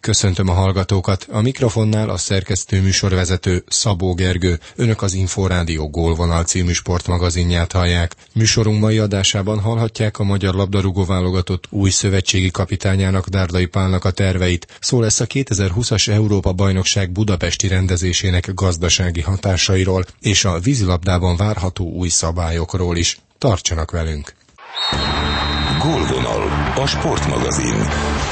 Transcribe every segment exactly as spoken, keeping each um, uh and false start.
Köszöntöm a hallgatókat. A mikrofonnál a szerkesztő műsorvezető Szabó Gergő. Önök az Inforádió Gólvonal című sportmagazinját hallják. Műsorunk mai adásában hallhatják a magyar labdarúgó válogatott új szövetségi kapitányának, Dárdai Pálnak a terveit. Szó lesz a kétezer-húszas Európa-bajnokság budapesti rendezésének gazdasági hatásairól, és a vízilabdában várható új szabályokról is. Tartsanak velünk! Gólvonal, a sportmagazin.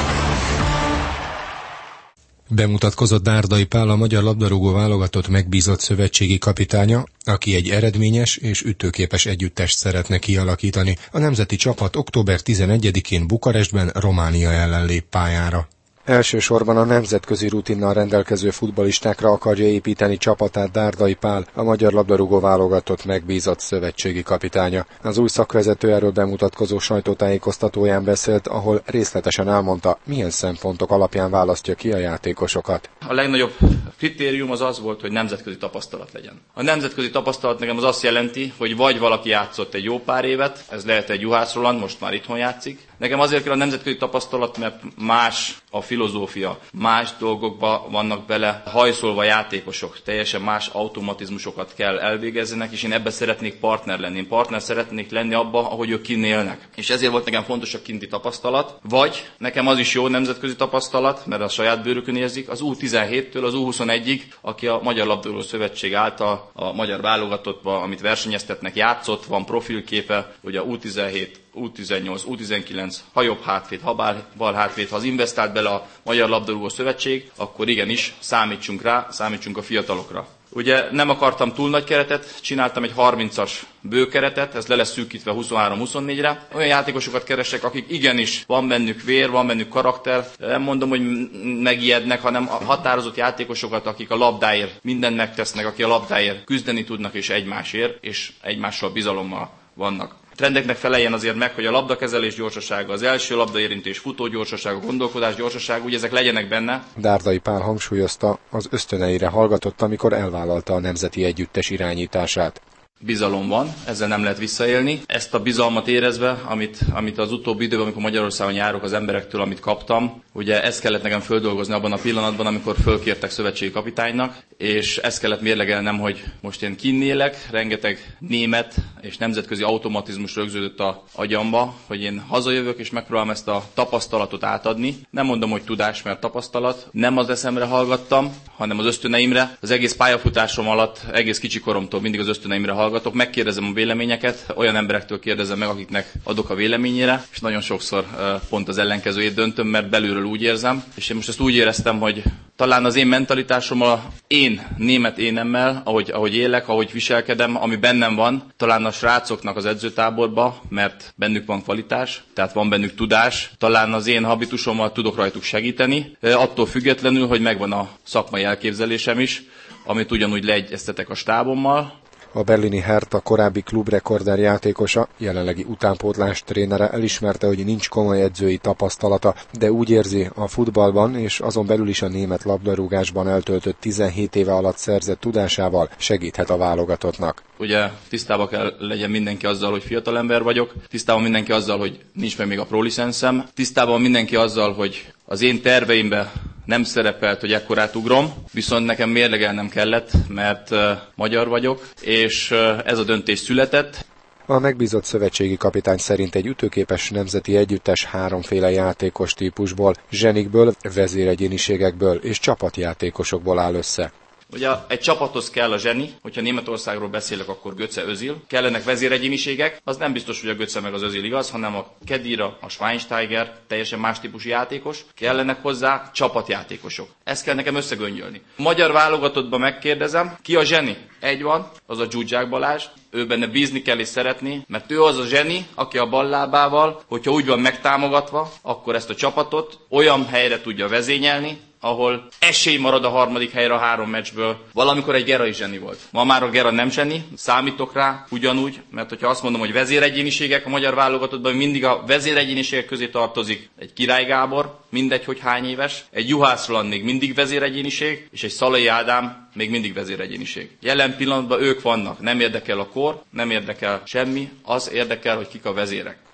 Bemutatkozott Dárdai Pál, a magyar labdarúgó válogatott megbízott szövetségi kapitánya, aki egy eredményes és ütőképes együttest szeretne kialakítani. A nemzeti csapat október tizenegyedikén Bukarestben Románia ellen lép pályára. Elsősorban a nemzetközi rutinnal rendelkező futballistákra akarja építeni csapatát Dárdai Pál, a magyar labdarúgó válogatott megbízott szövetségi kapitánya. Az új szakvezető erről bemutatkozó sajtótájékoztatóján beszélt, ahol részletesen elmondta, milyen szempontok alapján választja ki a játékosokat. A legnagyobb kritérium az az volt, hogy nemzetközi tapasztalat legyen. A nemzetközi tapasztalat nekem az azt jelenti, hogy vagy valaki játszott egy jó pár évet, ez lehet egy Juhász Roland, most már itthon játszik. Nekem azért kell a nemzetközi tapasztalat, mert más a filozófia, más dolgokba vannak bele hajszolva játékosok, teljesen más automatizmusokat kell elvégezzenek, és én ebben szeretnék partner lenni. Én partner szeretnék lenni abba, ahogy ők kint élnek. És ezért volt nekem fontos a kinti tapasztalat, vagy nekem az is jó nemzetközi tapasztalat, mert a saját bőrükön érzik, az U tizenhéttől az U huszonegyig, aki a Magyar Labdarúgó Szövetség által a magyar válogatottban, amit versenyeztetnek, játszott, van profilképe, ugye a U tizenhét, U tizennyolc, U tizenkilenc, ha jobb hátvéd, ha bal hátvéd, ha az investált bele a Magyar Labdarúgó Szövetség, akkor igenis számítsunk rá, számítsunk a fiatalokra. Ugye nem akartam túl nagy keretet, csináltam egy harmincas bőkeretet, ez le lesz szűkítve huszonhárom huszonnégyre. Olyan játékosokat keresek, akik igenis van bennük vér, van bennük karakter. Nem mondom, hogy megijednek, hanem a határozott játékosokat, akik a labdáért mindent megtesznek, akik a labdáért küzdeni tudnak és egymásért, és egymással bizalommal vannak. Trendeknek feleljen azért meg, hogy a labdakezelés gyorsasága, az első labdaérintés, futó gyorsasága, gondolkodás gyorsasága, úgy ezek legyenek benne. Dárdai Pál hangsúlyozta, az ösztöneire hallgatott, amikor elvállalta a nemzeti együttes irányítását. Bizalom van, ezzel nem lehet visszaélni. Ezt a bizalmat érezve, amit, amit az utóbbi időben, amikor Magyarországon járok az emberektől, amit kaptam, ugye ezt kellett nekem földolgozni abban a pillanatban, amikor fölkértek szövetségi kapitánynak, és ezt kellett mérlegelnem, hogy most én kinnélek, rengeteg német és nemzetközi automatizmus rögződött a agyamba, hogy én hazajövök és megpróbálom ezt a tapasztalatot átadni. Nem mondom, hogy tudás, mert tapasztalat. Nem az eszemre hallgattam, hanem az ösztöneimre. Az egész pályafutásom alatt, egész kicsi koromtól mindig az ösztöneimre hallgatok, megkérdezem a véleményeket, olyan emberektől kérdezem meg, akiknek adok a véleményére, és nagyon sokszor pont az ellenkezőjét döntöm, mert belülről úgy érzem, és én most ezt úgy éreztem, hogy talán az én mentalitásommal, én német énemmel, ahogy, ahogy élek, ahogy viselkedem, ami bennem van, talán a srácoknak az edzőtáborba, mert bennük van kvalitás, tehát van bennük tudás, talán az én habitusommal tudok rajtuk segíteni, attól függetlenül, hogy megvan a szakmai elképzelésem is, amit ugyanúgy leegyeztetek a stábommal. A berlini Hertha korábbi klubrekorder játékosa, jelenlegi utánpótlás trénere elismerte, hogy nincs komoly edzői tapasztalata, de úgy érzi, a futballban és azon belül is a német labdarúgásban eltöltött tizenhét éve alatt szerzett tudásával segíthet a válogatottnak. Ugye tisztában kell legyen mindenki azzal, hogy fiatalember vagyok, tisztában mindenki azzal, hogy nincs meg még a prolicenszem, tisztában mindenki azzal, hogy az én terveimben nem szerepelt, hogy ekkorát ugrom, viszont nekem mérlegelnem kellett, mert uh, magyar vagyok, és uh, ez a döntés született. A megbízott szövetségi kapitány szerint egy ütőképes nemzeti együttes háromféle játékos típusból, zsenikből, vezéregyéniségekből és csapatjátékosokból áll össze. Ugye egy csapathoz kell a zseni, hogyha Németországról beszélek, akkor Götze, Özil. Kellenek vezéregyéniségek, az nem biztos, hogy a Götze meg az Özil igaz, hanem a Khedira, a Schweinsteiger, teljesen más típusú játékos. Kellenek hozzá csapatjátékosok. Ezt kell nekem összegöngyölni. A magyar válogatottban megkérdezem, ki a zseni? Egy van, az a Dzsuzsák Balázs. Ő benne bízni kell és szeretni, mert ő az a zseni, aki a bal lábával, hogyha úgy van megtámogatva, akkor ezt a csapatot olyan helyre tudja vezényelni, ahol esély marad a harmadik helyre a három meccsből. Valamikor egy Gera is zseni volt. Ma már a Gera nem zseni, számítok rá ugyanúgy, mert hogyha azt mondom, hogy vezéregyéniségek a magyar válogatottban, mindig a vezéregyéniségek közé tartozik egy Király Gábor, mindegy, hogy hány éves, egy Juhász Roland még mindig vezéregyéniség, és egy Szalai Ádám még mindig vezéregyéniség. Jelen pillanatban ők vannak, nem érdekel a kor, nem érdekel semmi, az érdekel, hogy kik a vezérek.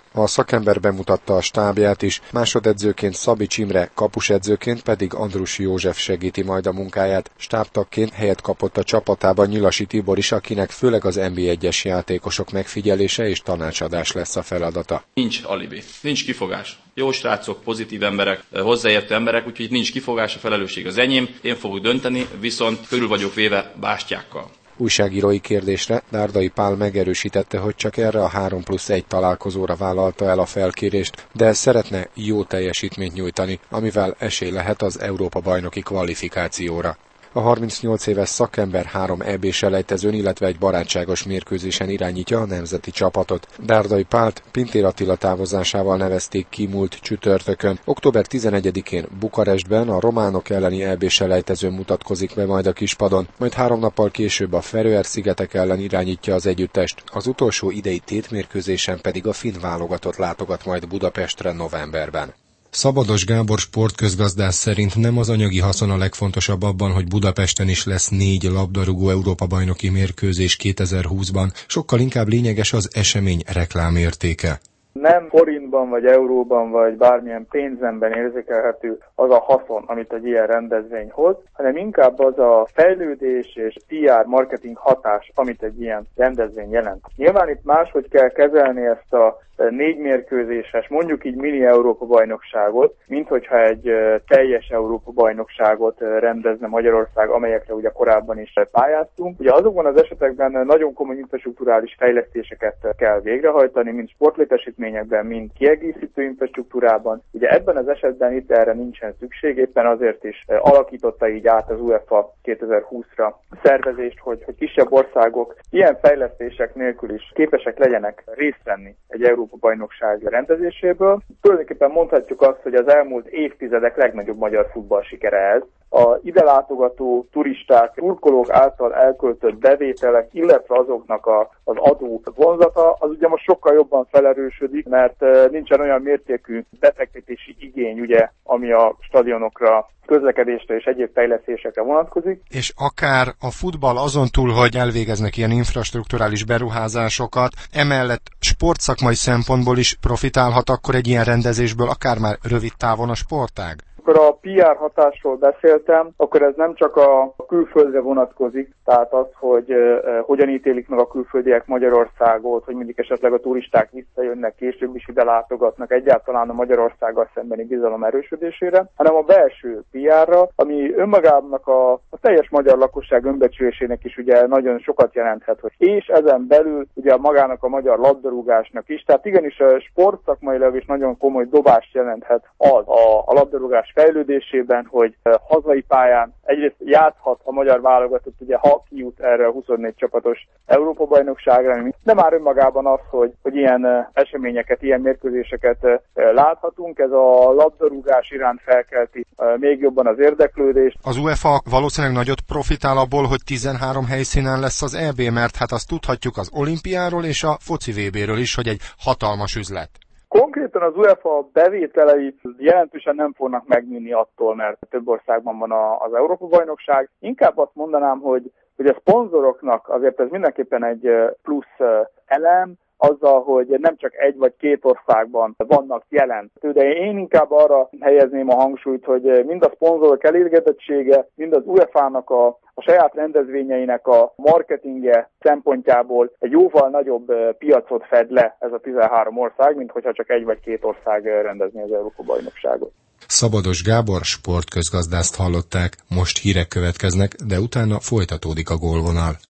A szakember bemutatta a stábját is, másodedzőként Szabics Imre, kapusedzőként pedig Andrussy József segíti majd a munkáját. Stábtagként helyet kapott a csapatában Nyilasi Tibor is, akinek főleg az en bé egyes játékosok megfigyelése és tanácsadás lesz a feladata. Nincs alibi, nincs kifogás. Jó srácok, pozitív emberek, hozzáértő emberek, úgyhogy itt nincs kifogás, a felelősség az enyém, én fogok dönteni, viszont körül vagyok véve bástyákkal. Újságírói kérdésre Dárdai Pál megerősítette, hogy csak erre a három plusz egy találkozóra vállalta el a felkérést, de szeretne jó teljesítményt nyújtani, amivel esély lehet az Európa-bajnoki kvalifikációra. A harmincnyolc éves szakember három é bé-selejtezőn, illetve egy barátságos mérkőzésen irányítja a nemzeti csapatot. Dárdai Pált Pintér Attila távozásával nevezték ki múlt csütörtökön. október tizenegyedikén Bukarestben a románok elleni é bé-selejtezőn mutatkozik be majd a kispadon, majd három nappal később a Feröer-szigetek ellen irányítja az együttest. Az utolsó idei tétmérkőzésen pedig a finn válogatott látogat majd Budapestre novemberben. Szabados Gábor sportközgazdász szerint nem az anyagi haszon a legfontosabb abban, hogy Budapesten is lesz négy labdarúgó Európa-bajnoki mérkőzés kétezer-húszban, sokkal inkább lényeges az esemény reklámértéke. Nem forintban, vagy euróban, vagy bármilyen pénzemben érzékelhető az a haszon, amit egy ilyen rendezvény hoz, hanem inkább az a fejlődés és pé er marketing hatás, amit egy ilyen rendezvény jelent. Nyilván itt máshogy kell kezelni ezt a négy mérkőzéses, mondjuk így mini Európa-bajnokságot, mint hogyha egy teljes Európa-bajnokságot rendezne Magyarország, amelyekre ugye korábban is pályáztunk. Ugye azokban az esetekben nagyon komoly infrastrukturális fejlesztéseket kell végrehajtani, mind sportlétesítményekben, mind kiegészítő infrastruktúrában. Ugye ebben az esetben itt erre nincsen szükség, éppen azért is alakította így át az UEFA kétezer-húszra szervezést, hogy, hogy kisebb országok ilyen fejlesztések nélkül is képesek legyenek részt venni egy Európa bajnokság rendezéséből. Tulajdonképpen mondhatjuk azt, hogy az elmúlt évtizedek legnagyobb magyar futball sikere ez. A ide látogató turisták, turkolók által elköltött bevételek, illetve azoknak a, az adó vonzata, az ugye most sokkal jobban felerősödik, mert nincsen olyan mértékű befektetési igény, ugye, ami a stadionokra, közlekedésre és egyéb fejlesztésekre vonatkozik. És akár a futball azon túl, hogy elvégeznek ilyen infrastrukturális beruházásokat, emellett sportszakmai szempontból is profitálhat akkor egy ilyen rendezésből, akár már rövid távon a sportág? Amikor a pé er hatásról beszéltem, akkor ez nem csak a külföldre vonatkozik, tehát az, hogy uh, hogyan ítélik meg a külföldiek Magyarországot, hogy mindig esetleg a turisták visszajönnek, később is ide látogatnak egyáltalán a Magyarországgal szembeni bizalom erősödésére, hanem a belső pé er-ra, ami önmagának a, a teljes magyar lakosság önbecsülésének is ugye nagyon sokat jelenthet, hogy és ezen belül ugye magának a magyar labdarúgásnak is, tehát igenis a sportszakmailag is nagyon komoly dobást jelenthet az a, a labdarúgás fejlődésében, hogy hazai pályán egyrészt játszhat a magyar válogatott, ugye ha kijut erre a huszonnégy csapatos Európa-bajnokságra, de már önmagában az, hogy, hogy ilyen eseményeket, ilyen mérkőzéseket láthatunk, ez a labdarúgás iránt felkelti még jobban az érdeklődést. Az UEFA valószínűleg nagyot profitál abból, hogy tizenhárom helyszínen lesz az é bé, mert hát azt tudhatjuk az olimpiáról és a foci vé béről is, hogy egy hatalmas üzlet. Konkrétan az UEFA bevételei jelentősen nem fognak megnőni attól, mert több országban van az Európa-bajnokság. Inkább azt mondanám, hogy, hogy a szponzoroknak azért ez mindenképpen egy plusz elem, azzal, hogy nem csak egy vagy két országban vannak jelen. De én inkább arra helyezném a hangsúlyt, hogy mind a szponzorok elégedettsége, mind az UEFA-nak a, a saját rendezvényeinek a marketingje szempontjából egy jóval nagyobb piacot fed le ez a tizenhárom ország, mint hogyha csak egy vagy két ország rendezni az Európa-bajnokságot. Szabados Gábor sportközgazdászt hallották, most hírek következnek, de utána folytatódik a gólvonal.